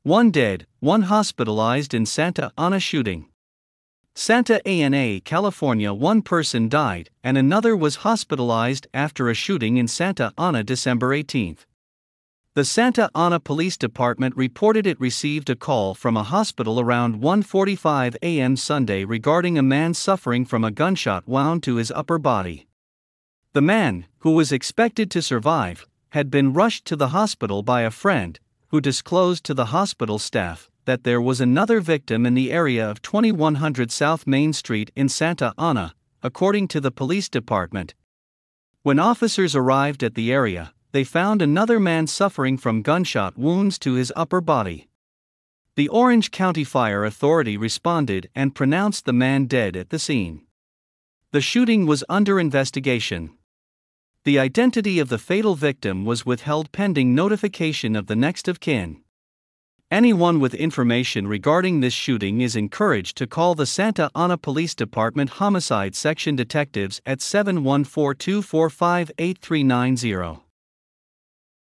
1 dead, 1 hospitalized in Santa Ana shooting. Santa Ana, California. 1 person died and another was hospitalized after a shooting in Santa Ana December 18. The Santa Ana Police Department reported it received a call from a hospital around 1:45 a.m. Sunday regarding a man suffering from a gunshot wound to his upper body. The man, who was expected to survive, had been rushed to the hospital by a friend, who disclosed to the hospital staff that there was another victim in the area of 2100 South Main Street in Santa Ana, according to the police department. When officers arrived at the area, they found another man suffering from gunshot wounds to his upper body. The Orange County Fire Authority responded and pronounced the man dead at the scene. The shooting was under investigation. The identity of the fatal victim was withheld pending notification of the next of kin. Anyone with information regarding this shooting is encouraged to call the Santa Ana Police Department Homicide Section detectives at 714-245-8390.